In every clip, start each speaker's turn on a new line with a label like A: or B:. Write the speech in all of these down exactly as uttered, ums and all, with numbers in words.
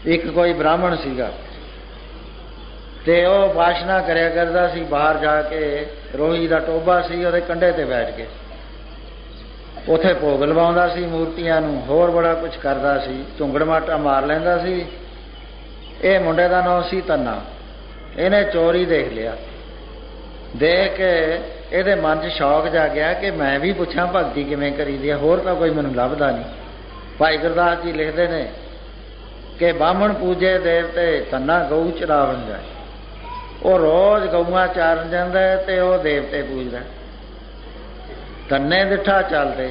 A: एक कोई ब्राह्मण सीगा ते वह उपासना करया करदा सी। बाहर जाके रोही का टोबा सी, उहदे कंढे ते बैठ के उत्थे भोग लवाउंदा सी मूर्तियां नूं, होर बड़ा कुछ करदा सी, झुंगड़ माटा मार लैंदा सी। ये मुंडे का नाम सी तन्ना। इहने चोरी देख लिया, देख के ਇਹਦੇ मन च शौक जागया कि मैं भी पुछां भगती किवें करीदी है, होर तां कोई मैनूं लभदा नहीं। भाई गुरदास जी लिखते हैं कि बामण पूजे देवते तन्ना गऊ चरावन जाए। वो रोज़ गऊआं चारन जांदा है ते वो देवते पूजदा। तन्ने दिठा चलते,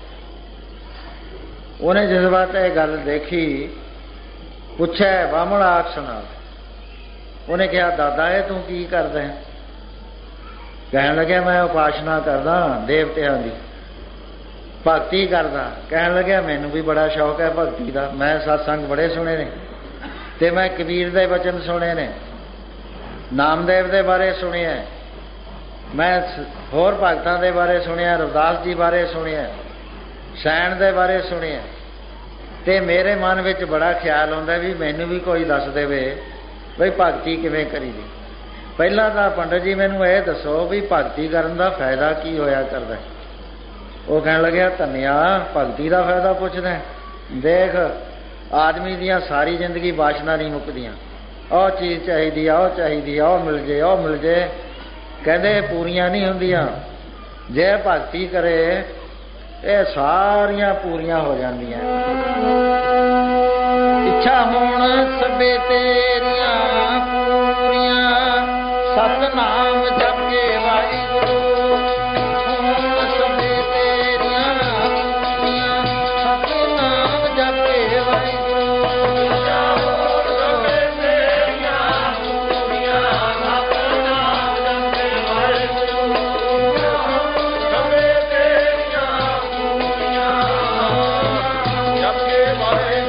A: उन्हें जिस बात यह गल देखी पुछे बामण आख सुना। उन्हें कहा दादा ये तू की करदा है? कहन लगे मैं उपासना करदा देवतियां की, भगती करदा। कहन लगे मैनू भी बड़ा शौक है भगती का, मैं सत्संग बड़े सुने ने ते मैं कबीर दे वचन सुने ने, नामदेव दे बारे सुनिया, मैं होर भगतां दे बारे सुनिया, रविदास जी बारे सुनिया, सैन दे बारे सुनिया। ते मेरे मन विच बड़ा ख्याल आउंदा भी मैनू भी कोई दस देवे बई भगती किवें करीदी। पहला तो पंडित जी मैनू यह दसो भी भगती करन दा फायदा की होया करदा। वो कहन लगे धनिया भगती का फायदा पुछदा। देख आदमी दियां सारी जिंदगी वासना नहीं मुकदियां, और चीज़ चाहिए और चाहिए और मिल जे और मिल जे, कहते पूरियां नहीं हुंदियां। जे भगती करे ये सारियां पूरियां हो जांदियां। इच्छा होण सबे तेरियां पूरियां, सतनाम जप के वाहिगुरू होण सबे तेरियां पूरियां, सतनाम जप के वाहिगुरू होण सबे तेरियां पूरियां, सतनाम जप के वाहिगुरू सबे तेरियां पूरियां जप के वाहिगुरू।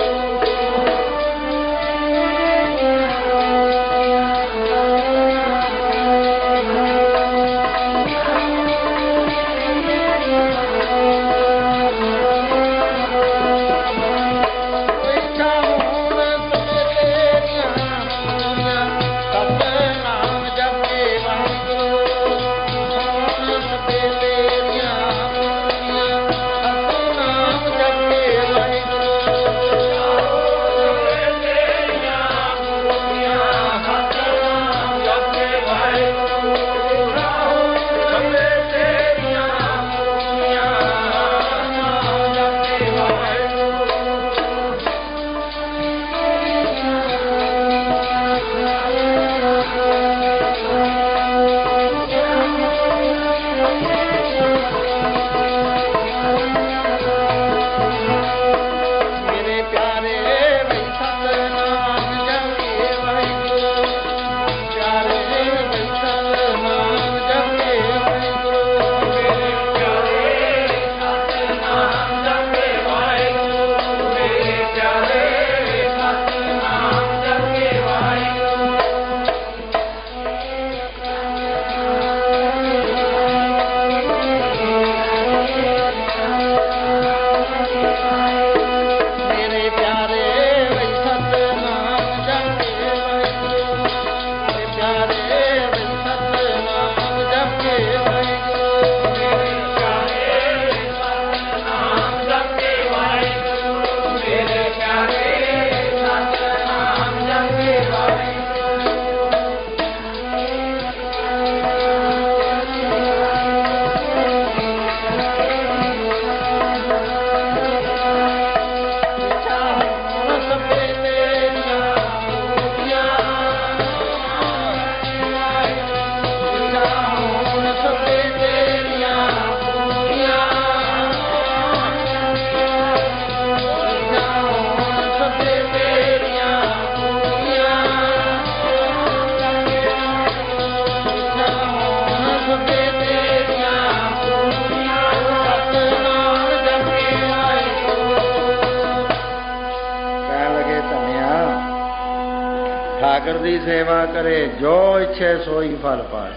A: ठाकर की सेवा करे जो इच्छे सोई फल पाए।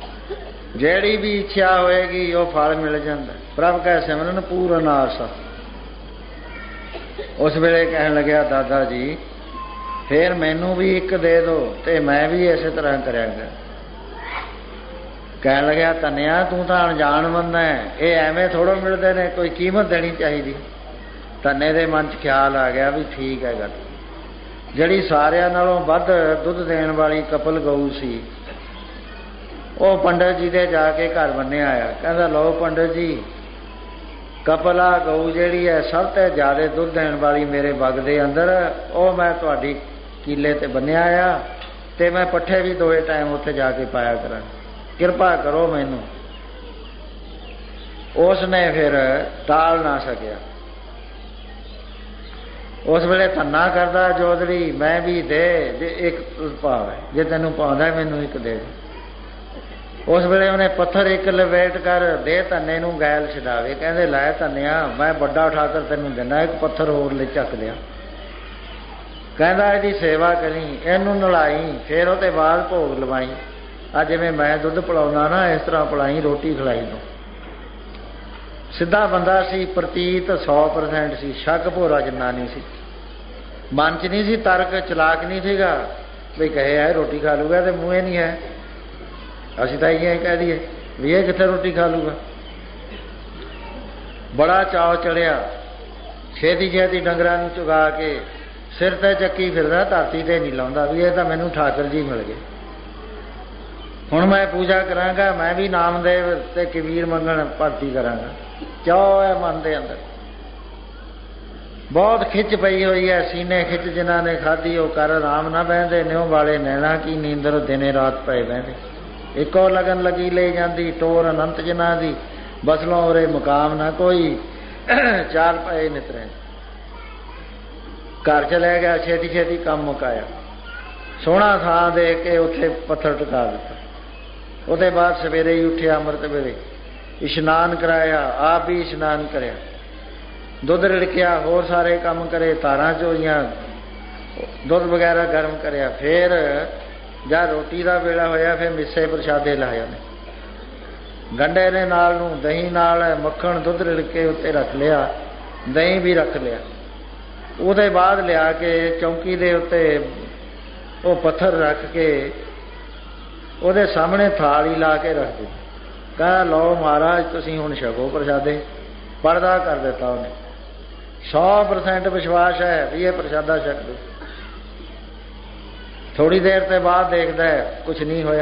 A: जेड़ी भी इच्छा होएगी वो फल मिल जाता। प्रभ का सिमरन पूर्ण आस। उस वेले कहन लग्या दादा जी फिर मैनू भी एक दे दो तो मैं भी इस तरह करांगा। कह लग्या धन्या तू तो अनजान बंदा है, ये एवें थोड़ो मिलते ने, कोई कीमत देनी चाहिए। धन्ने दे मन च ख्याल आ गया भी ठीक है गल, जिहड़ी सारियां नालों वध दुध देण वाली कपल गऊ सी, वो पंडित जी दे जाके घर बन्ने आया। कहता लो पंडित जी, कपला गऊ जिहड़ी है सब तो ज़्यादा दुध देण वाली मेरे बग दे अंदर, वो मैं तुहाडी कीले ते बन्निया आ, ते मैं पट्ठे भी दोए टाइम उत्थे जाके पाया करा, किरपा करो मैनू। उसने फिर टाल ना सकिया। उस वेले धन्ना करदा जोधड़ी, मैं भी दे जे एक भाव है, जे तेनू पाउंदा मैनू एक दे। उस वेले उन्हें पत्थर एक लपेट कर दे धन्ने नूं गैल छडावे। कहंदे लै धन्निया मैं बड़ा उठाकर तेनू दिना, एक पत्थर होर ले चक लिया। कहंदा इहदी सेवा करी, इहनूं नलाई, फिर उहते बाद भोग लवाई। आ जिवें मैं दुध पिलाउंदा ना, इस तरह पिलाई, रोटी खिलाई दो। सीधा बंदा सी, प्रतीत सौ परसेंट सी, शक भोरा जिन्ना नहीं सी, मन च नहीं सी तर्क, चलाक नहीं सीगा भी कहे है रोटी खा लूगा तो मूँह नहीं है, असीं तां इयां कह दीए भी ये कित्थे रोटी खा लूगा। बड़ा चाव चढ़िया, छेती छेती डंगरां नूं चुगा के सिर ते चक्की फिरदा, धरती ते नहीं लाउंदा भी ये तां मैनूं ठाकर जी मिल गए। हुण मैं पूजा करांगा, मैं भी नामदेव ते कबीर मंगण भगती करांगा। चाव है मन दे अंदर, बहुत खिच पई हुई है, सीने खिच जिन्हां ने खाधी वो कर आराम ना बहंदे, न्यों वाले नैना की नींदर दिने रात पए बहंदे। इको लगन लगी ले जाती, टोर अनंत जिन्हां दी, बसलों उरे मुकाम ना कोई, चार पए नितरे। घर चले गया, छेती छेती काम मुकाया, सोहना थां दे के उत्थे पत्थर टिका दिता। उसदे बाद सवेरे ही उठिया, अमृत वेले इशनान कराया, आप भी इशनान करया, दुध रिड़किया, होर सारे काम करे, तारां चोईयां, दुध वगैरह गर्म करया। फिर जब रोटी का वेला होया, फिर मिस्से प्रशादे लाए ने, गंढे ने नाल नूं, दही नाल, मक्खण दुध रिड़के उत्ते रख लिया, दही भी रख लिया। उसदे बाद लिया के चौंकी दे उत्ते वो पत्थर रख के ਉਹਦੇ सामने थाल ही ला के रख दी। कहा लो महाराज तुसीं हुण छको प्रसादे। पर्दा कर दिता उन्हें, सौ परसेंट विश्वास है भी ये प्रसादा छक दो। थोड़ी देर के बाद देखता है कुछ नहीं होया,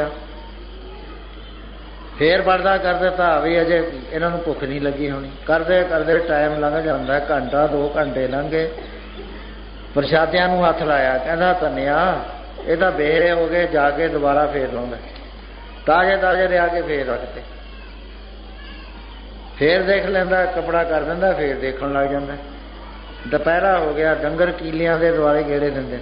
A: फिर पर्दा कर दिता भी अजे इन्हां नूं भुख नहीं लगी होनी। करदे करदे टाइम लंघ जांदा, घंटा दो घंटे लंघे, प्रसादियां नूं हथ लाया, कहंदा धन्निया ये तो बेहरे हो गए, जाके दोबारा फेर लाउंदा। ताजे ताजे लिया के फेर रखते, फिर देख लेंदा, कपड़ा कर दिंदा, फिर देखण लग जांदा। दोपहरा हो गया, डंगर कीलियां दे दुआले गेड़े दिंदे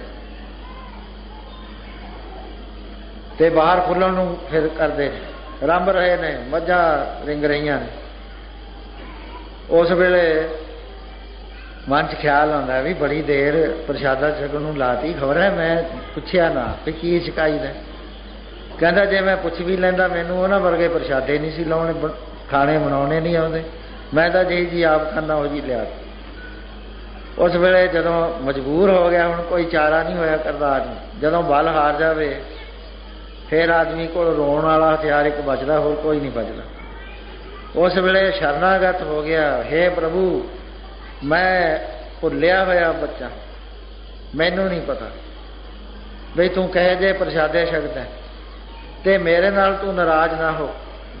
A: ते बाहर खुलण नूं फिर करदे रंभ रहे ने, मझां रिंग रहीआं ने। उस वेले मन च ख्याल आउंदा भी बड़ी देर प्रसादा छकण नूं लाती, खबर है मैं पुछया ना भी की शिकायत है। कहंदा जे मैं पुछ भी लैंदा मैनूं उन्हां वर्गे प्रसादे नहीं सी लाउणे, खाने बनाने नहीं आउंदे, मैं तां जी जी आप खाना हो जी लिया। उस वेले जदों मजबूर हो गया, हुण कोई चारा नहीं होया करदा आदमी, जदों बल हार जावे फिर आदमी कोल रोण वाला हथियार एक बचदा, होर कोई नहीं बचदा। उस वेले शरणागत हो गया, हे प्रभु मैं भुलिया होया बच्चा, मैनू नहीं पता बई तू कहे जे प्रसादे छकदा ते मेरे नाल तू नाराज ना हो,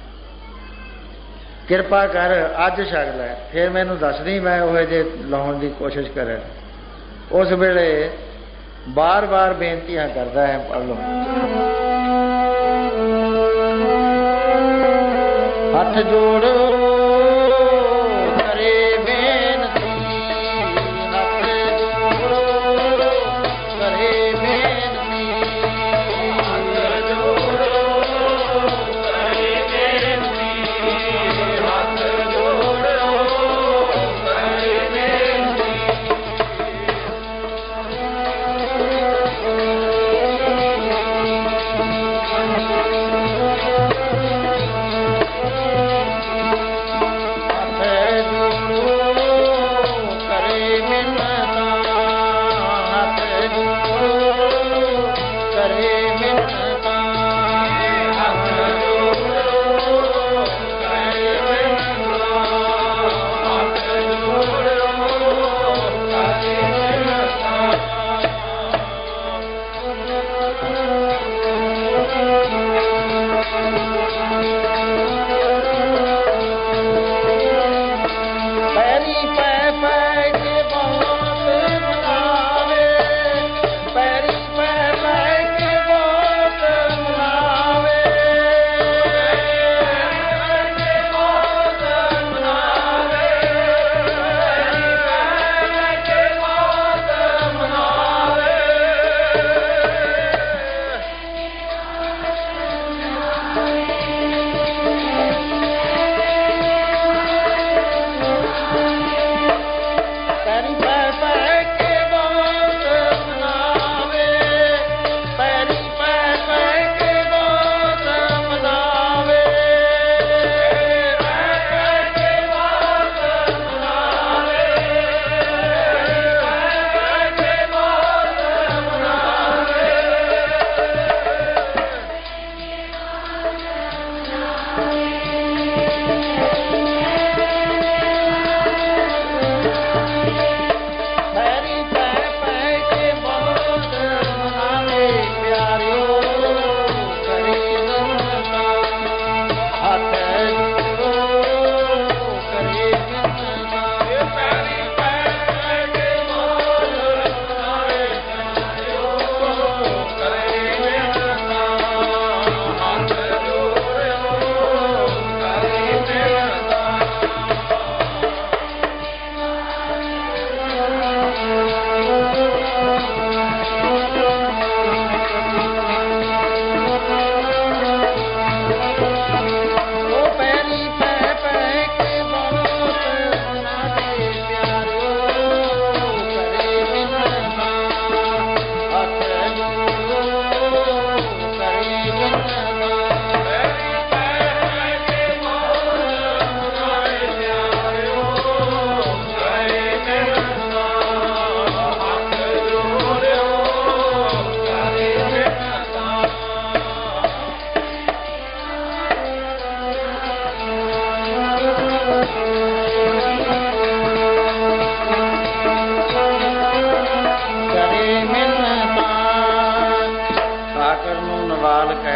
A: किरपा कर अज छक लै, फिर मैनू दस दी मैं ओहे जे लाउण की कोशिश करें। उस वेले बार बार बेनतियां करदा है, पढ़ लो। हथ जोड़ो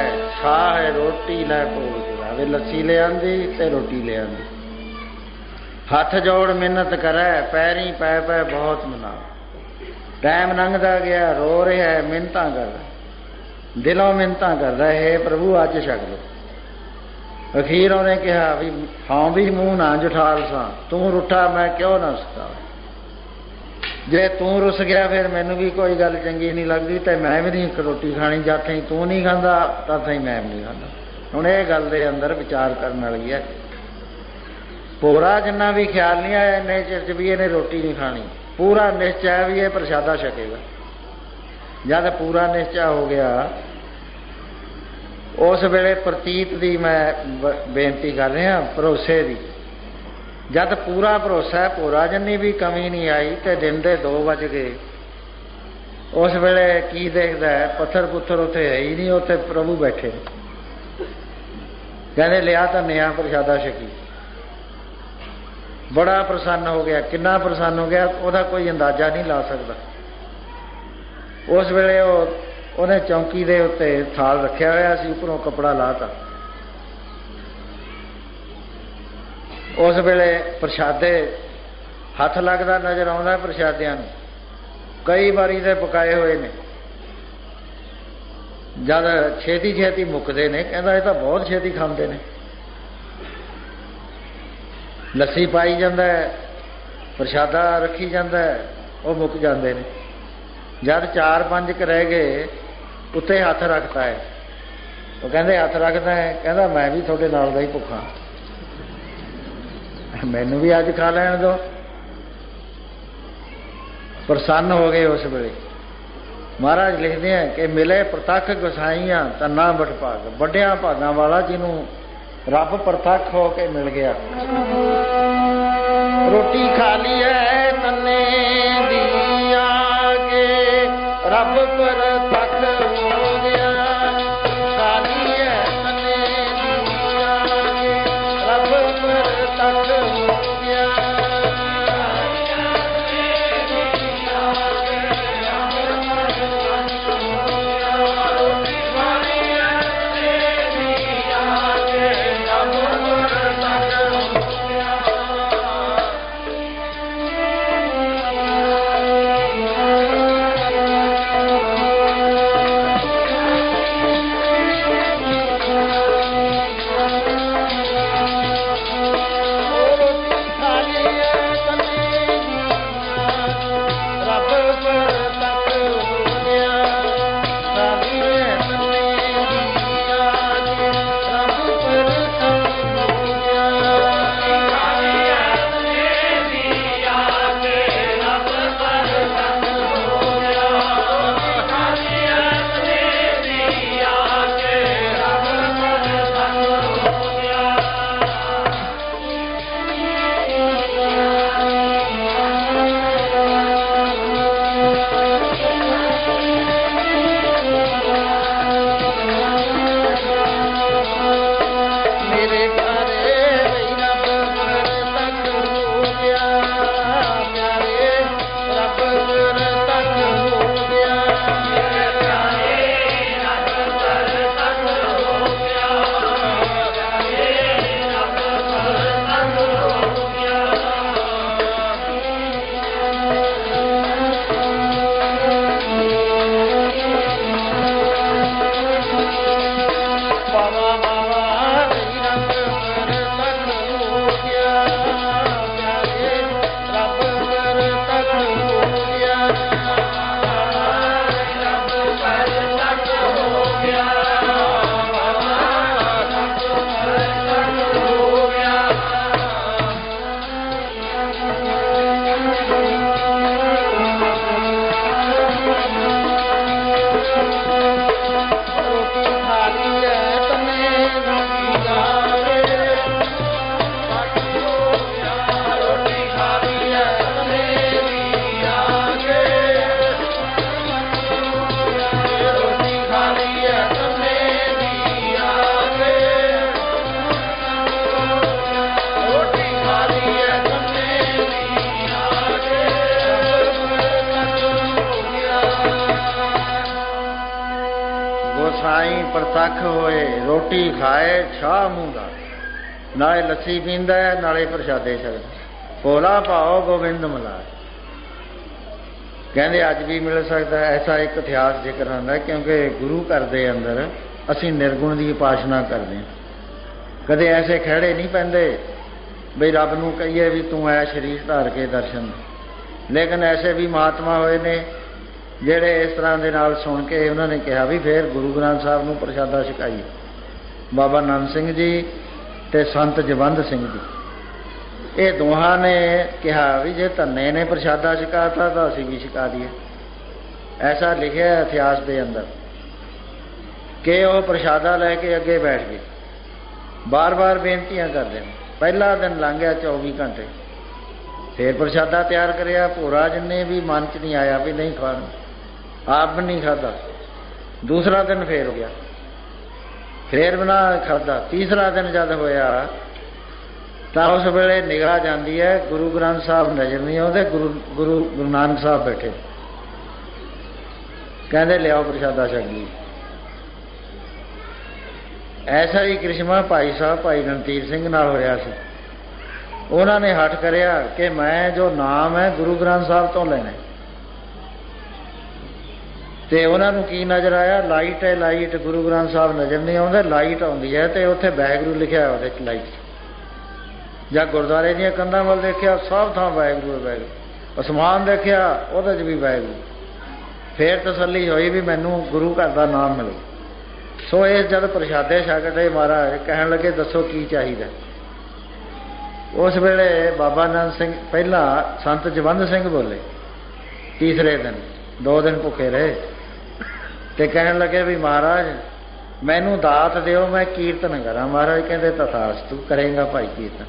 A: है छाह है रोटी लै भोग चढ़ावे। लस्सी ले आंदी ते रोटी ले आंदी। हथ जोड़ मिन्नत करे पैरी पै पै बहुत मना। टाइम लंघदा गया रो रहा है मिन्नतां करदा दिलों मिन्नतां करदा है प्रभु अज छक लो। अखीर उन्हें कहा भी हाँ भी मूँह ना जुठाल सा तू रुठा मैं क्यों ना सका। जे तू रुस गया फिर मैनू भी कोई गल चंगी नहीं लगती तो मैं भी नहीं रोटी खानी। जद थी तू नहीं खांदा तद थी मैं भी नहीं खांदा। हुण ये गल दे अंदर विचार करने वाली है। पूरा जिन्ना भी ख्याल नहीं आया इन्ने चिर च भी इन्हें रोटी नहीं खानी। पूरा निश्चय भी ये प्रसादा छकेगा। जब पूरा निश्चय हो गया उस वेले प्रतीत की मैं बेनती कर रहा भरोसे की। जब पूरा भरोसा है भोरा जिन्नी भी कमी नहीं आई तो दिन के दो बज गए। उस वेले की देखता है पत्थर पुत्थर उत्थे है ही नहीं, उत्थे प्रभु बैठे कहने लिया तो नया प्रसादा छकी। बड़ा प्रसन्न हो गया। कितना प्रसन्न हो गया वह कोई अंदाजा नहीं ला सकता। उस वेले उन्हें चौंकी के उत्ते थाल रखा हुआ सी उपरों कपड़ा लाता। उस वेले प्रसादे हथ लगता नजर आता प्रसादियां कई बारी तो पकाए हुए ने। जब छेती छेती मुकते ने कहता ये तो बहुत छेती खाते हैं। लस्सी पाई जाता है प्रसादा रखी जाता है वो मुक जाते हैं। जब चार पांच क रह गए उत्ते हथ रखता है। वो कहते हथ रखता है कहता मैं भी थोड़े नाल दा ही भुखा मैनू भी अज खा लैन दो। प्रसन्न हो गए उस वेले। महाराज लिखते हैं कि मिले प्रतख गोसाइयां तन्ना बट भाग। बड़िया भागां वाला जिन्हों रब प्रतख हो के मिल गया। रोटी खा ली है तन्ने दी आके रब प्रतख हो गया। खा ली है तन्ने दी आके रब प्रतख हो गया। गोसाई प्रतख होए, रोटी खाए छाह मूँह दा, नाले लस्सी पींदा है नाले प्रसादे छकदा, भोला भाओ गोबिंद मिलाए। कहते अज भी मिल सकता है। ऐसा एक इतिहास जिक्र आंदा, क्योंकि गुरु घर दे अंदर असीं निर्गुण की उपासना करते हैं। कदे ऐसे खड़े नहीं पैंदे बई रब नूं कहीए भी तू ऐ शरीर धार के दर्शन, लेकिन ऐसे भी महात्मा होए ने ਜਿਹੜੇ इस तरह के नाल सुन के उन्होंने कहा भी फिर गुरु ग्रंथ साहब नूं प्रसादा छकाइए। बाबा नंद सिंह जी ते संत जवंद सिंह जी, ये दोहां ने कहा भी जे धन्ने ने प्रसादा छकाता तो असीं भी छका दिए। ऐसा लिखा है इतिहास के अंदर कि वह प्रसादा लैके अगे बैठ गए, बार बार बेनतियां करते हैं। पहला दिन लंघ गया चौबी घंटे, फिर प्रसादा तैयार करिया, भोरा जिन्ने भी मन च नहीं आया भी नहीं खाना, आप भी नहीं खाता। दूसरा दिन फिर हो गया, फिर बना खादा। तीसरा दिन जब होया तो उस वेले निगाह जाती है, गुरु ग्रंथ साहब नजर नहीं आते, गुरु गुरु गुरु नानक साहब बैठे, कहते लियाओ प्रसादा छक ली। ऐसा ही करिश्मा भाई साहब भाई रणधीर सिंह नाल होया सी। उन्होंने हट करिया कि मैं जो नाम है गुरु ग्रंथ साहब तो लेना। तो उन्होंने की नज़र आया, लाइट है लाइट, गुरु ग्रंथ साहब नज़र नहीं आते, लाइट आती है तो उत्थे वाहिगुरू लिखा है उस लाइट। जब गुरुद्वारे दी कंधां वल देखिया सब थां वाहिगुरू वाहिगुरू, आसमान देखिया उहदे च भी वाहिगुरू। फिर तसल्ली हुई भी मैनू गुरु घर का नाम मिले। सो इस जब प्रसादे छकदे महाराज कहन लगे दसो की चाहिए। उस वेले बाबा नंद सिंह पहला संत जवंद सिंह बोले, तीसरे दिन दो दिन भुखे रहे तो कहन लगे भी महाराज मैनू दात दिओ, मैं कीर्तन करा। महाराज कहते तथास्तु, करेगा भाई कीर्तन।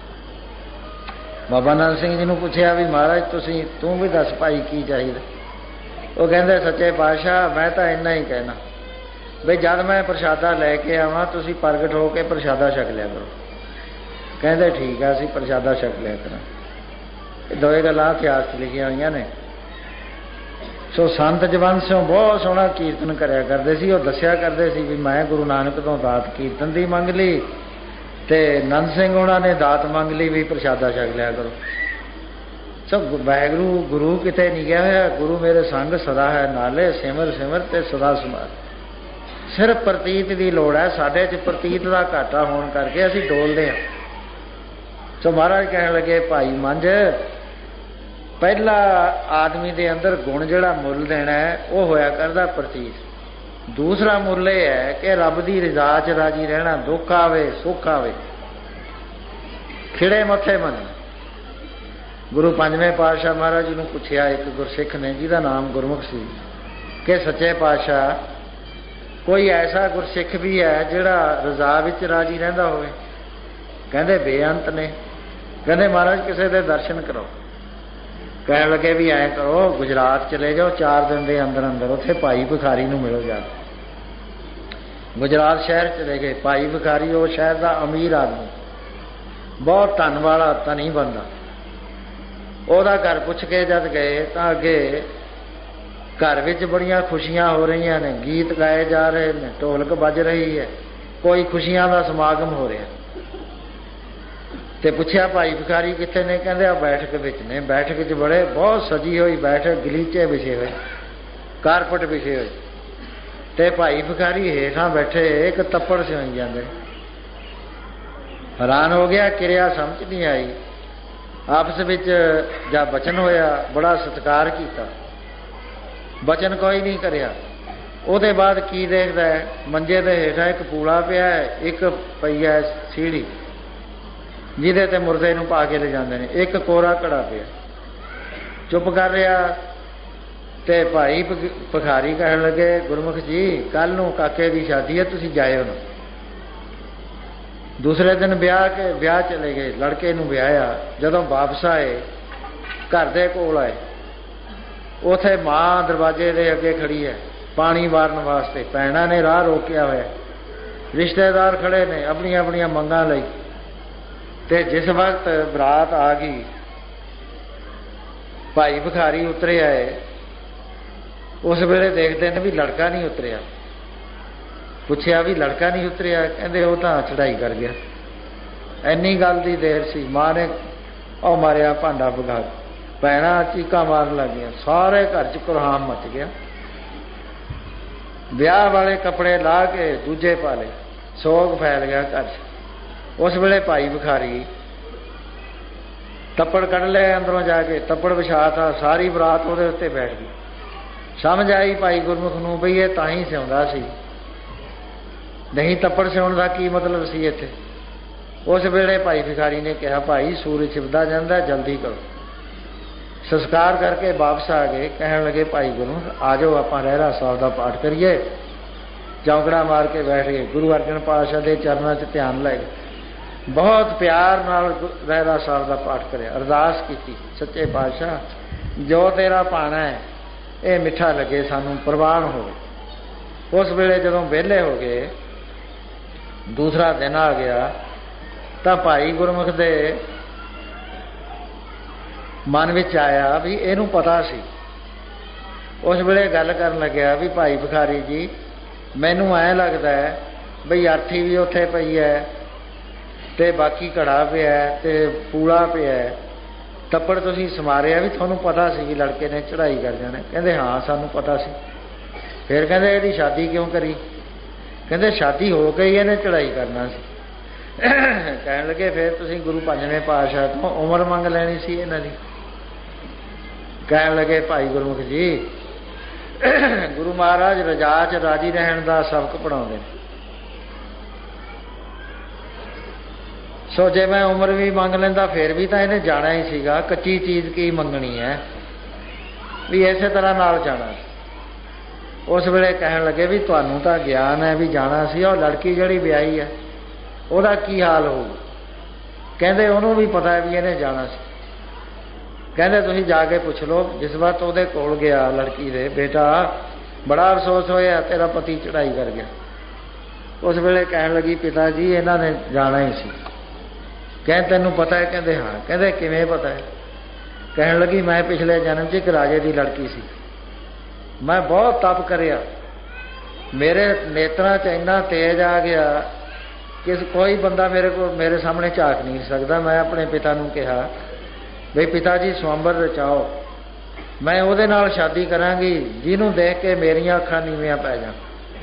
A: बाबा नंद सिंह जी ने पूछा भी महाराज तुसी तू भी दस भाई की चाहिए। वो कहते सच्चे पातशाह मैं तो इन्ना ही कहना बई जब मैं प्रसादा लैके आवां तुसी प्रगट हो के प्रसादा छक लिया करो। कहते ठीक है असीं प्रसादा छक लिया करा। दोए गल्लां इतिहास लिखिया हुई ने। सो संत जवंद सिंह बहुत सोहना कीर्तन करया करते सी। वो दस्या करते सी भी मैं गुरु नानक तो दात कीर्तन की मंग ली, ते नंद सिंह उन्होंने दात मंग ली भी प्रसादा छक लिया करो। सो वाहिगुरू गुरु किते नहीं गया होया, गुरु मेरे संग सदा है नाले, सिमर सिमर ते सदा समार। सिर्फ प्रतीत की लोड़ है, साडे च प्रतीत का घाटा होने करके असीं डोलते हैं। सो महाराज कहने लगे भाई मंझ पहला आदमी के अंदर गुण जिहड़ा मुल देना है वह होया करदा प्रतीत। दूसरा मुल यह है कि रब की रजा च राजी रहना, दुख आवे सुख आवे खिड़े मथे मन। गुरु पंजवें पातशाह महाराज जी ने पूछया एक गुरसिख ने जिहदा नाम गुरमुख सी कि सच्चे पातशाह कोई ऐसा गुरसिख भी है जिहड़ा रजा विच राजी रहिंदा होवे? कहंदे बेअंत ने। कहंदे महाराज किसी दे दर्शन करो। कहने लगे भी ऐ करो गुजरात चले जाओ, चार दिन के अंदर अंदर उत्थे भाई भिखारी नूं मिलो जा। गुजरात शहर चले गए। भाई भिखारी वो शहर का अमीर आदमी, बहुत धन वाला धनी बंदा। ओहदा घर पुछ के जद गए तो अगे घर विच बड़ियां खुशियां हो रही ने, गीत गाए जा रहे हैं, ढोलक बज रही है, कोई खुशियां का समागम हो रहा। तो पूछया भाई भिखारी कितने ने? कहते आ बैठक विच ने। बैठक च बड़े बहुत सजी हुई बैठक, गलीचे विछे हुए, कारपट विछे हुए, तो भाई भिखारी हेठां बैठे एक तप्पड़ सिवाई जाते। हैरान हो गया, किरिया समझ नहीं आई। आपस विच जब बचन होया बड़ा सत्कार किया, बचन कोई नहीं करिया। ਉਹਦੇ बाद की देखता है मंजे के हेठा एक पूला पिया है, एक पई है सीढ़ी जिहदे ते मुर्दे नूं पा के ले जाते हैं, एक कोरा घड़ा पिया। चुप कर रहा ते भाई भिखारी कहन लगे गुरमुख जी कल नूं काके की शादी है, तुसीं जाइओ ना। दूसरे दिन ब्याह के ब्याह चले गए, लड़के नूं ब्याया। जदों वापस आए घर दे कोल आए, उथे माँ दरवाजे दे अगे खड़ी है पानी वारन वास्ते। भैणां ने राह रोकिया होया, रिश्तेदार खड़े ने अपनी अपनी मंगां लई। ते जिस वक्त बरात आ गई भाई भिखारी उतरे आए, उस वेले देखते हैं भी लड़का नहीं उतरिया। ਪੁੱਛਿਆ ਵੀ ਲੜਕਾ ਨਹੀਂ ਉਤਰਿਆ? ਕਹਿੰਦੇ ਉਹ ਤਾਂ ਚੜ੍ਹਾਈ ਕਰ ਗਿਆ। ਇੰਨੀ ਗੱਲ ਦੀ ਦੇਰ ਸੀ, ਮਾਂ ਨੇ ਉਹ ਮਾਰਿਆ ਭਾਂਡਾ ਵਗਾ, ਭੈਣਾਂ ਚੀਕਾਂ ਮਾਰਨ ਲੱਗ ਗਈਆਂ, ਸਾਰੇ ਘਰ 'ਚ ਕੁਰਹਾਮ ਮਚ ਗਿਆ। ਵਿਆਹ ਵਾਲੇ ਕੱਪੜੇ ਲਾ ਕੇ ਦੂਜੇ ਪਾ ਲਏ, ਸੋਗ ਫੈਲ ਗਿਆ ਘਰ 'ਚ। ਉਸ ਵੇਲੇ ਭਾਈ ਭਿਖਾਰੀ ਤੱਪੜ ਕੱਢ ਲਏ ਅੰਦਰੋਂ ਜਾ ਕੇ, ਤੱਪੜ ਵਿਛਾ ਤਾ, ਸਾਰੀ ਬਰਾਤ ਉਹਦੇ ਉੱਤੇ ਬੈਠ ਗਈ। ਸਮਝ ਆਈ ਭਾਈ ਗੁਰਮੁਖ ਨੂੰ ਬਈ ਇਹ ਤਾਂ ਹੀ ਸਿਉਂਦਾ ਸੀ, ਨਹੀਂ ਤੱਪੜ ਸਿਉਣ ਦਾ ਕੀ ਮਤਲਬ ਸੀ ਇੱਥੇ। ਉਸ ਵੇਲੇ ਭਾਈ ਭਿਖਾਰੀ ਨੇ ਕਿਹਾ, ਭਾਈ ਸੂਰਜ ਛਿਪਦਾ ਜਾਂਦਾ, ਜਲਦੀ ਕਰੋ। ਸੰਸਕਾਰ ਕਰਕੇ ਵਾਪਸ ਆ ਗਏ। ਕਹਿਣ ਲੱਗੇ, ਭਾਈ ਗੁਰਮੁਖ ਆ ਜਾਓ ਆਪਾਂ ਰਹਿਰਾਸ ਸਾਹਿਬ ਦਾ ਪਾਠ ਕਰੀਏ। ਚੌਂਕੜਾ ਮਾਰ ਕੇ ਬੈਠ ਗਏ। ਗੁਰੂ ਅਰਜਨ ਪਾਤਸ਼ਾਹ ਦੇ ਚਰਨਾਂ 'ਚ ਧਿਆਨ ਲਾਏ, ਬਹੁਤ ਪਿਆਰ ਨਾਲ ਰਹਿਰਾਸ ਸਾਹਿਬ ਦਾ ਪਾਠ ਕਰਿਆ। ਅਰਦਾਸ ਕੀਤੀ, ਸੱਚੇ ਪਾਤਸ਼ਾਹ ਜੋ ਤੇਰਾ ਭਾਣਾ ਹੈ ਇਹ ਮਿੱਠਾ ਲੱਗੇ, ਸਾਨੂੰ ਪ੍ਰਵਾਨ ਹੋਵੇ। ਉਸ ਵੇਲੇ ਜਦੋਂ ਵਿਹਲੇ ਹੋ ਗਏ, ਦੂਸਰਾ ਦਿਨ ਆ ਗਿਆ, ਤਾਂ ਭਾਈ ਗੁਰਮੁਖ ਦੇ ਮਨ ਵਿੱਚ ਆਇਆ ਵੀ ਇਹਨੂੰ ਪਤਾ ਸੀ। ਉਸ ਵੇਲੇ ਗੱਲ ਕਰਨ ਲੱਗਿਆ ਵੀ ਭਾਈ ਭਿਖਾਰੀ ਜੀ, ਮੈਨੂੰ ਐਂ ਲੱਗਦਾ ਹੈ ਬਈ ਅਰਥੀ ਵੀ ਉੱਥੇ ਪਈ ਹੈ ਤੇ ਬਾਕੀ ਘੜਾ ਪਿਆ ਤੇ ਪੂਲਾ ਪਿਆ, ਤੱਪੜ ਤੁਸੀਂ ਸਮਾਰਿਆ ਵੀ ਤੁਹਾਨੂੰ ਪਤਾ ਸੀ ਵੀ ਲੜਕੇ ਨੇ ਚੜ੍ਹਾਈ ਕਰ ਜਾਣਾ? ਕਹਿੰਦੇ ਹਾਂ ਸਾਨੂੰ ਪਤਾ ਸੀ। ਫਿਰ ਕਹਿੰਦੇ ਇਹਦੀ ਸ਼ਾਦੀ ਕਿਉਂ ਕਰੀ? ਕਹਿੰਦੇ ਸ਼ਾਦੀ ਹੋ ਗਈ, ਇਹਨੇ ਚੜ੍ਹਾਈ ਕਰਨਾ ਸੀ। ਕਹਿਣ ਲੱਗੇ ਫਿਰ ਤੁਸੀਂ ਗੁਰੂ ਪੰਜਵੇਂ ਪਾਤਸ਼ਾਹ ਤੋਂ ਉਮਰ ਮੰਗ ਲੈਣੀ ਸੀ ਇਹਨਾਂ ਦੀ। ਕਹਿਣ ਲੱਗੇ, ਭਾਈ ਗੁਰਮੁਖ ਜੀ ਗੁਰੂ ਮਹਾਰਾਜ ਰਜਾ 'ਚ ਰਾਜੀ ਰਹਿਣ ਦਾ ਸਬਕ ਪੜ੍ਹਾਉਂਦੇ ਨੇ, ਸੋ ਜੇ ਮੈਂ ਉਮਰ ਵੀ ਮੰਗ ਲੈਂਦਾ ਫਿਰ ਵੀ ਤਾਂ ਇਹਨੇ ਜਾਣਾ ਹੀ ਸੀਗਾ। ਕੱਚੀ ਚੀਜ਼ ਕੀ ਮੰਗਣੀ ਹੈ, ਵੀ ਇਸੇ ਤਰ੍ਹਾਂ ਨਾਲ ਜਾਣਾ। ਉਸ ਵੇਲੇ ਕਹਿਣ ਲੱਗੇ ਵੀ ਤੁਹਾਨੂੰ ਤਾਂ ਗਿਆਨ ਹੈ ਵੀ ਜਾਣਾ ਸੀ, ਉਹ ਲੜਕੀ ਜਿਹੜੀ ਵਿਆਹੀ ਹੈ ਉਹਦਾ ਕੀ ਹਾਲ ਹੋਊ? ਕਹਿੰਦੇ ਉਹਨੂੰ ਵੀ ਪਤਾ ਹੈ ਵੀ ਇਹਨੇ ਜਾਣਾ ਸੀ। ਕਹਿੰਦੇ ਤੁਸੀਂ ਜਾ ਕੇ ਪੁੱਛ ਲਓ। ਜਿਸ ਵਕਤ ਉਹਦੇ ਕੋਲ ਗਿਆ ਲੜਕੀ ਦੇ, ਬੇਟਾ ਬੜਾ ਅਫਸੋਸ ਹੋਇਆ ਤੇਰਾ ਪਤੀ ਚੜ੍ਹਾਈ ਕਰ ਗਿਆ। ਉਸ ਵੇਲੇ ਕਹਿਣ ਲੱਗੀ, ਪਿਤਾ ਜੀ ਇਹਨਾਂ ਨੇ ਜਾਣਾ ਹੀ ਸੀ। ਕਹਿੰਦੇ ਤੈਨੂੰ ਪਤਾ ਹੈ? ਕਹਿੰਦੇ ਹਾਂ। ਕਹਿੰਦੇ ਕਿਵੇਂ ਪਤਾ ਹੈ? ਕਹਿਣ ਲੱਗੀ, ਮੈਂ ਪਿਛਲੇ ਜਨਮ 'ਚ ਇੱਕ ਰਾਜੇ ਦੀ ਲੜਕੀ ਸੀ, ਮੈਂ ਬਹੁਤ ਤਪ ਕਰਿਆ, ਮੇਰੇ ਨੇਤਰਾਂ 'ਚ ਇੰਨਾ ਤੇਜ ਆ ਗਿਆ ਕਿ ਕੋਈ ਬੰਦਾ ਮੇਰੇ ਕੋਲ ਮੇਰੇ ਸਾਹਮਣੇ ਝਾਕ ਨਹੀਂ ਸਕਦਾ। ਮੈਂ ਆਪਣੇ ਪਿਤਾ ਨੂੰ ਕਿਹਾ ਬਈ ਪਿਤਾ ਜੀ ਸਵੰਬਰ ਰਚਾਓ, ਮੈਂ ਉਹਦੇ ਨਾਲ ਸ਼ਾਦੀ ਕਰਾਂਗੀ ਜਿਹਨੂੰ ਦੇਖ ਕੇ ਮੇਰੀਆਂ ਅੱਖਾਂ ਨੀਵੀਆਂ ਪੈ ਜਾਣ।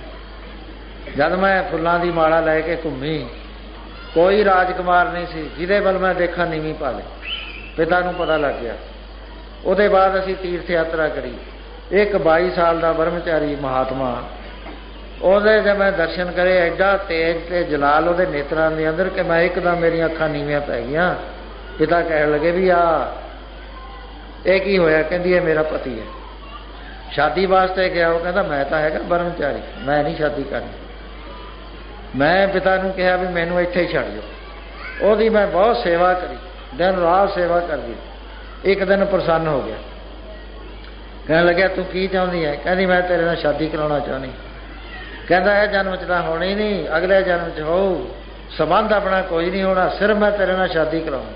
A: ਜਦ ਮੈਂ ਫੁੱਲਾਂ ਦੀ ਮਾਲਾ ਲੈ ਕੇ ਘੁੰਮੀ, ਕੋਈ ਰਾਜਕੁਮਾਰ ਨਹੀਂ ਸੀ ਜਿਹਦੇ ਵੱਲ ਮੈਂ ਦੇਖਾਂ ਨੀਵੀਂ ਪਾ ਲੈ। ਪਿਤਾ ਨੂੰ ਪਤਾ ਲੱਗ ਗਿਆ। ਉਹਦੇ ਬਾਅਦ ਅਸੀਂ ਤੀਰਥ ਯਾਤਰਾ ਕਰੀ। ਇੱਕ ਬਾਈ ਸਾਲ ਦਾ ਬ੍ਰਹਮਚਾਰੀ ਮਹਾਤਮਾ, ਉਹਦੇ ਜੇ ਮੈਂ ਦਰਸ਼ਨ ਕਰੇ, ਐਡਾ ਤੇਜ ਤੇ ਜਲਾਲ ਉਹਦੇ ਨੇਤਰਾਂ ਦੇ ਅੰਦਰ ਕਿ ਮੈਂ ਇੱਕਦਮ ਮੇਰੀਆਂ ਅੱਖਾਂ ਨੀਵੀਆਂ ਪੈ ਗਈਆਂ। ਪਿਤਾ ਕਹਿਣ ਲੱਗੇ ਵੀ ਆ ਇਹ ਕੀ ਹੋਇਆ? ਕਹਿੰਦੀ ਇਹ ਮੇਰਾ ਪਤੀ ਹੈ, ਸ਼ਾਦੀ ਵਾਸਤੇ ਗਿਆ। ਉਹ ਕਹਿੰਦਾ ਮੈਂ ਤਾਂ ਹੈਗਾ ਬ੍ਰਹਮਚਾਰੀ, ਮੈਂ ਨਹੀਂ ਸ਼ਾਦੀ ਕਰਨੀ। ਮੈਂ ਪਿਤਾ ਨੂੰ ਕਿਹਾ ਵੀ ਮੈਨੂੰ ਇੱਥੇ ਹੀ ਛੱਡ ਜਾਓ। ਉਹਦੀ ਮੈਂ ਬਹੁਤ ਸੇਵਾ ਕਰੀ, ਦਿਨ ਰਾਤ ਸੇਵਾ ਕਰਦੀ। ਇੱਕ ਦਿਨ ਪ੍ਰਸੰਨ ਹੋ ਗਿਆ, ਕਹਿਣ ਲੱਗਿਆ ਤੂੰ ਕੀ ਚਾਹੁੰਦੀ ਹੈ? ਕਹਿੰਦੀ ਮੈਂ ਤੇਰੇ ਨਾਲ ਸ਼ਾਦੀ ਕਰਾਉਣਾ ਚਾਹੁੰਦੀ। ਕਹਿੰਦਾ ਇਹ ਜਨਮ 'ਚ ਤਾਂ ਹੋਣੀ ਨਹੀਂ, ਅਗਲੇ ਜਨਮ 'ਚ ਹੋਊ। ਸੰਬੰਧ ਆਪਣਾ ਕੋਈ ਨਹੀਂ ਹੋਣਾ, ਸਿਰਫ ਮੈਂ ਤੇਰੇ ਨਾਲ ਸ਼ਾਦੀ ਕਰਾਉਂ।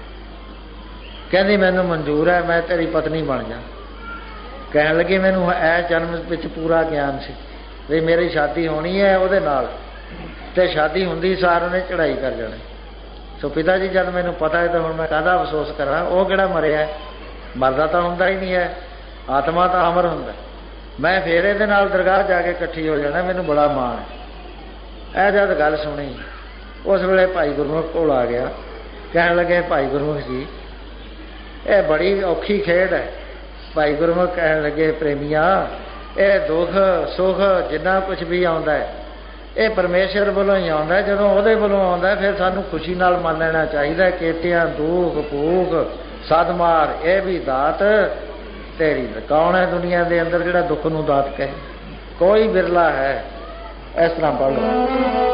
A: ਕਹਿੰਦੀ ਮੈਨੂੰ ਮਨਜ਼ੂਰ ਹੈ, ਮੈਂ ਤੇਰੀ ਪਤਨੀ ਬਣ ਜਾ। ਕਹਿਣ ਲੱਗੀ ਮੈਨੂੰ ਇਸ ਜਨਮ ਵਿੱਚ ਪੂਰਾ ਗਿਆਨ ਸੀ ਵੀ ਮੇਰੀ ਸ਼ਾਦੀ ਹੋਣੀ ਹੈ ਉਹਦੇ ਨਾਲ, ਤੇ ਸ਼ਾਦੀ ਹੁੰਦੀ ਸਾਰ ਉਹਨੇ ਚੜ੍ਹਾਈ ਕਰ ਜਾਣੀ। ਸੋ ਪਿਤਾ ਜੀ ਜਦ ਮੈਨੂੰ ਪਤਾ ਹੈ ਤਾਂ ਹੁਣ ਮੈਂ ਕਾਹਦਾ ਅਫਸੋਸ ਕਰਾਂ? ਉਹ ਕਿਹੜਾ ਮਰਿਆ, ਮਰਦਾ ਤਾਂ ਹੁੰਦਾ ਹੀ ਨਹੀਂ ਹੈ, ਆਤਮਾ ਤਾਂ ਅਮਰ ਹੁੰਦਾ। ਮੈਂ ਫਿਰ ਇਹਦੇ ਨਾਲ ਦਰਗਾਹ ਜਾ ਕੇ ਇਕੱਠੀ ਹੋ ਜਾਣਾ, ਮੈਨੂੰ ਬੜਾ ਮਾਣ ਹੈ। ਇਹ ਜਦ ਗੱਲ ਸੁਣੀ, ਉਸ ਵੇਲੇ ਭਾਈ ਗੁਰਮੁਖ ਕੋਲ ਆ ਗਿਆ। ਕਹਿਣ ਲੱਗੇ ਭਾਈ ਗੁਰਮੁਖ ਜੀ ਇਹ ਬੜੀ ਔਖੀ ਖੇਡ ਹੈ। ਭਾਈ ਗੁਰਮੁਖ ਕਹਿਣ ਲੱਗੇ ਪ੍ਰੇਮੀਆਂ, ਇਹ ਦੁੱਖ ਸੁੱਖ ਜਿੰਨਾ ਕੁਛ ਵੀ ਆਉਂਦਾ ਹੈ ਇਹ ਪਰਮੇਸ਼ਰ ਵੱਲੋਂ ਹੀ ਆਉਂਦਾ। ਜਦੋਂ ਉਹਦੇ ਵੱਲੋਂ ਆਉਂਦਾ ਫਿਰ ਸਾਨੂੰ ਖੁਸ਼ੀ ਨਾਲ ਮੰਨ ਲੈਣਾ ਚਾਹੀਦਾ। ਕੇਤਿਆਂ ਦੁੱਖ ਭੂਖ ਸਦਮਾਰ ਇਹ ਵੀ ਦਾਤ ਤੇਰੀ। ਕੌਣ ਹੈ ਦੁਨੀਆ ਦੇ ਅੰਦਰ ਜਿਹੜਾ ਦੁੱਖ ਨੂੰ ਦਾਤ ਕਹੇ? ਕੋਈ ਬਿਰਲਾ ਹੈ। ਇਸ ਤਰ੍ਹਾਂ ਪੜ੍ਹ ਲਓ।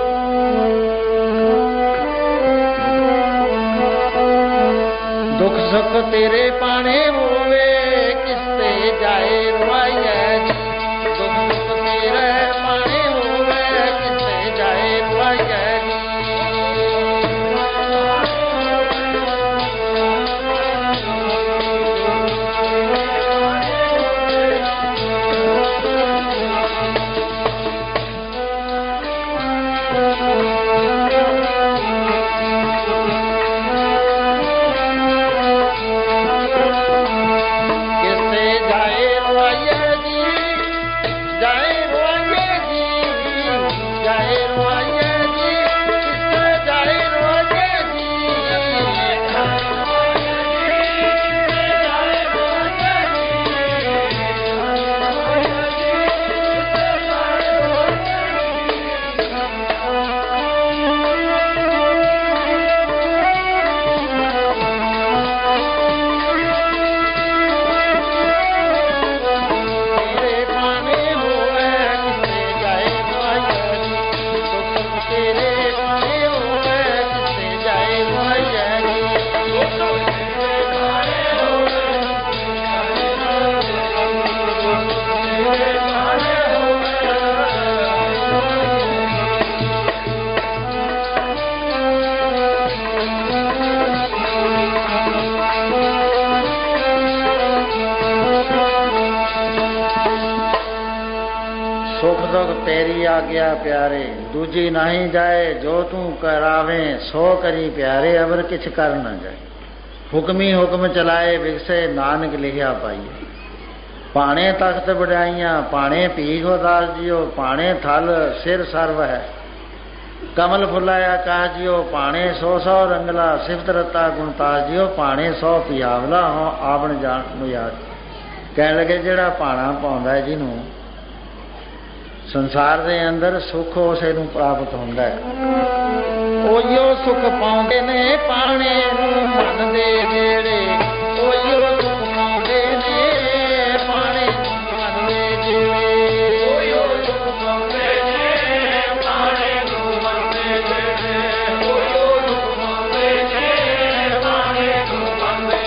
A: ਦੁੱਖ ਸੁੱਖ ਤੇਰੇ ਪਾਣੇ ਹੋਵੇ, ਕਿਸ ਤੇ ਜਾਏ ਰਵਾਈਐ ਜੀ। ਦੁੱਖ ਸੁੱਖ ਤੇਰੇ ਪਾਣੇ ਹੋਵੇ, ਕਿਸ ਤੇ ਜਾਏ ਰਵਾਈਐ ਜੀ। सुख दुख तेरी आज्ञा प्यारे, दूजी नहीं जाए जो तू करावें, सो करी प्यारे अवर किछ कर न जाए। हुक्मी हुक्म चलाए विगसे नानक लिखिया पाइए। पाने तख्त बढ़ाइया पाने पीघो दास जियो, पाने थल सिर सर्व है कमल फुलाया काह जियो, पाने सौ सौ रंगला सिफत रता गुणतास जियो, पाने सौ पियावला हो आवण जान मुयाद। कहण लगे जिहड़ा पाणा पाउंदा है जिन्हों संसार दे अंदर सुख उसे नूं प्राप्त हुंदा है। ओहियो सुख पाउंदे ने पाणे नूं मन दे नेड़े, ओहियो सुख पाउंदे ने पाणे नूं मन दे नेड़े, ओहियो सुख पाउंदे ने पाणे नूं मन दे नेड़े, ओहियो सुख पाउंदे ने पाणे नूं मन दे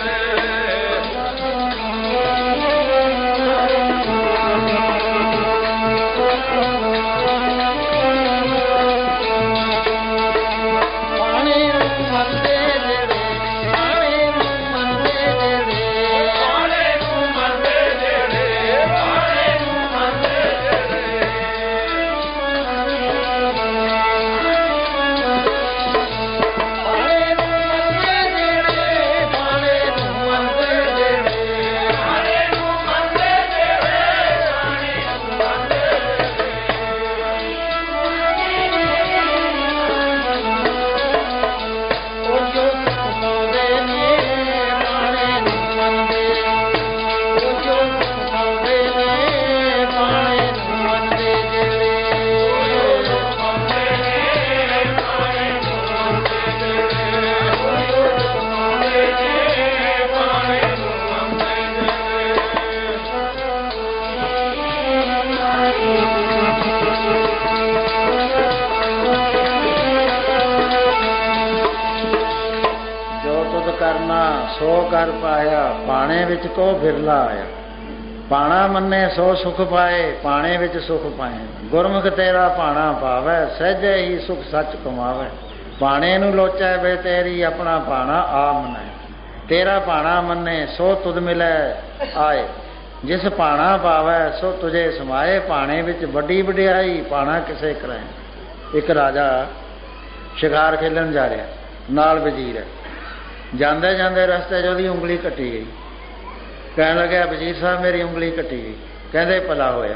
A: सो कर पाया, पाने विच को बिरला आया। पाणा मन्ने सो सुख पाए, पाने विच सुख पाए। गुरमुख तेरा पाणा पावै, सहजे ही सुख सच कमावै। पाणे नूं लोचै वे तेरी, अपना पाणा आ मनाए। तेरा पाणा मन्ने सो तुद मिलै आए, जिस पाणा पावै सो तुझे समाए। पाणे विच वड्डी वडियाई, पाणा किसे कराए। एक राजा शिकार खेलन जा रहा, नाल वजीर है। जाते जाते रस्ते च उंगली कट्टी गई। कह लग्या वजीर साहब मेरी उंगली कट्टी गई। कहते भला होया।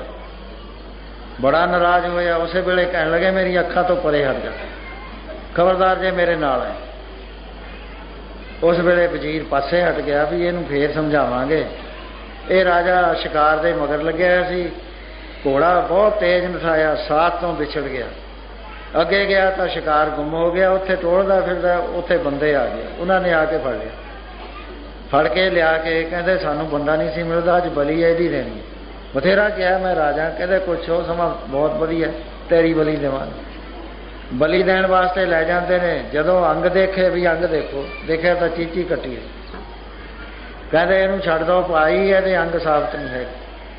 A: बड़ा नाराज होया। उस वेले कह लगे मेरी अखा तो परे हट जा, खबरदार जे मेरे नाल है। उस वेले वजीर पासे हट गया भी इनू फिर समझावांगे। ये राजा शिकार दे मगर लग्या सी, घोड़ा बहुत तेज नठाया, साथ तो विछड़ गया। अगे गया तो शिकार गुम हो गया। उत्थे टोलदा फिरदा, उत्थे बंदे आ गए। उन्होंने आके फड़ लिया। फड़ के लिया के कहते सानू बंदा नहीं सी मिलता, अज बली यही देनी। बथेरा किया मैं राजा, कहते कुछ हो समा बहुत वधिया, तेरी बली देवांगे। बली देण वास्ते लै जाते ने। जदों अंग देखे भी अंग देखो, देखा तो चीची कट्टी है। कहते इनू छड्ड दो भाई, ये अंग साबित नहीं है।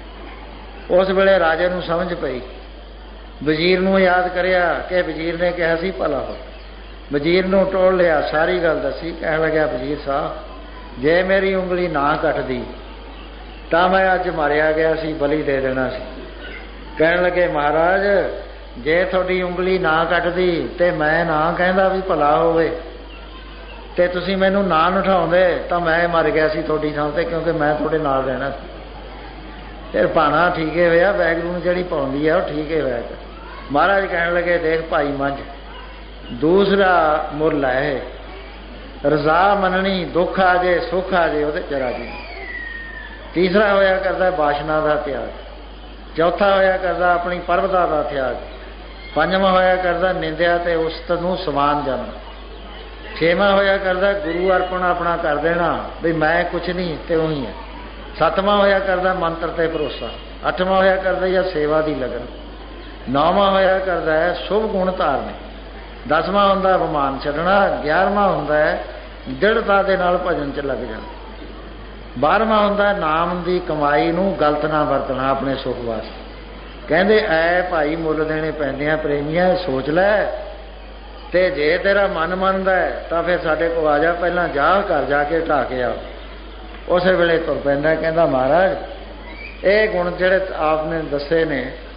A: उस वेले राजे नूं समझ पई। वजीर नूं याद करिया कि वजीर ने कहा सी भला हो। वजीर नूं टोल लिया, सारी गल दसी। कह लग्या वजीर साहब जे मेरी उंगली ना कटदी तां मैं अज मारिया गया सी, बली दे देना सी। कह लगे महाराज जे थोड़ी उंगली ना कटदी ते मैं ना कहंदा भी भला होवे ते तुसीं मैनूं ना नठाउंदे तां मैं मर गया सी थोड़ी थां ते, क्योंकि मैं थोड़े नाल रहना सी। फिर भाणा ठीक है होया, वैगुरू नूं जिहड़ी पाउंदी है वो ठीक है होया। महाराज कहने लगे देख भाई मंझ, दूसरा मुल है रजा मननी, दुख आ जाए सुख आ जाए वो राजी। तीसरा होया करता बाशना का त्याग। चौथा होया करता अपनी परबता का त्याग। पंजवा होया करता निंदिया ते उस नूं समान जाना। छेवां होया करता गुरु अर्पण अपना कर देना भी मैं कुछ नहीं ते वही है। सतवां होया करता मंत्र ते भरोसा। अठवां होया करता या सेवा की लगन। नौवां होया करता है शुभ गुण धारने। दसवां हुंदा बमान छड्डना। ग्यारहवां हुंदा है दृढ़ता दे नाल भजन च लग जाना। बारहवां हुंदा नाम की कमाई नूं गलत ना वरतना अपने सुख वास्ते। कहंदे ऐ भाई मुल देने पैंदे आ प्रेमिया, सोच लै ते जे तेरा मन मनदा है तां फिर साडे कोल आ जा, पहलां जा घर जाके ढा के आ। उस वेले तुर पैंदा, कहंदा महाराज ये गुण जिहड़े आपने दसे ने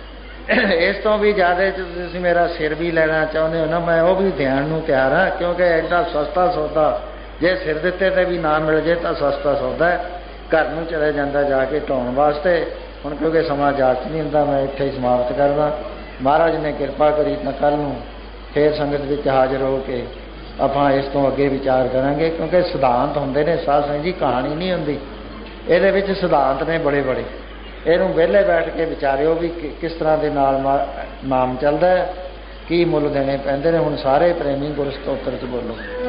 A: ਇਸ ਤੋਂ ਵੀ ਜ਼ਿਆਦਾ ਤੁਸੀਂ ਮੇਰਾ ਸਿਰ ਵੀ ਲੈਣਾ ਚਾਹੁੰਦੇ ਹੋ ਨਾ, ਮੈਂ ਉਹ ਵੀ ਦੇਣ ਨੂੰ ਤਿਆਰ ਹਾਂ, ਕਿਉਂਕਿ ਐਡਾ ਸਸਤਾ ਸੌਦਾ ਜੇ ਸਿਰ ਦਿੱਤੇ ਤੇ ਵੀ ਨਾ ਮਿਲ ਜੇ ਤਾਂ ਸਸਤਾ ਸੌਦਾ ਹੈ। ਘਰ ਨੂੰ ਚਲੇ ਜਾਂਦਾ ਜਾ ਕੇ ਢਾਉਣ ਵਾਸਤੇ। ਹੁਣ ਕਿਉਂਕਿ ਸਮਾਂ ਜਾਚ ਨਹੀਂ ਹੁੰਦਾ, ਮੈਂ ਇੱਥੇ ਹੀ ਸਮਾਪਤ ਕਰਦਾ। ਮਹਾਰਾਜ ਨੇ ਕਿਰਪਾ ਕਰੀ ਤਾਂ ਕੱਲ੍ਹ ਨੂੰ ਫੇਰ ਸੰਗਤ ਵਿੱਚ ਹਾਜ਼ਰ ਹੋ ਕੇ ਆਪਾਂ ਇਸ ਤੋਂ ਅੱਗੇ ਵਿਚਾਰ ਕਰਾਂਗੇ, ਕਿਉਂਕਿ ਸਿਧਾਂਤ ਹੁੰਦੇ ਨੇ ਸਾਧ ਸੰਗਤ ਜੀ, ਕਹਾਣੀ ਨਹੀਂ ਹੁੰਦੀ। ਇਹਦੇ ਵਿੱਚ ਸਿਧਾਂਤ ਨੇ ਬੜੇ ਬੜੇ। ਇਹਨੂੰ ਵਿਹਲੇ ਬੈਠ ਕੇ ਵਿਚਾਰਿਓ ਵੀ ਕਿਸ ਤਰ੍ਹਾਂ ਦੇ ਨਾਲ ਨਾਮ ਚੱਲਦਾ ਹੈ, ਕੀ ਮੁੱਲ ਦੇਣੇ ਪੈਂਦੇ ਨੇ। ਹੁਣ ਸਾਰੇ ਪ੍ਰੇਮੀ ਗੁਰ ਸਤੋਤਰ 'ਚ ਬੋਲੋ।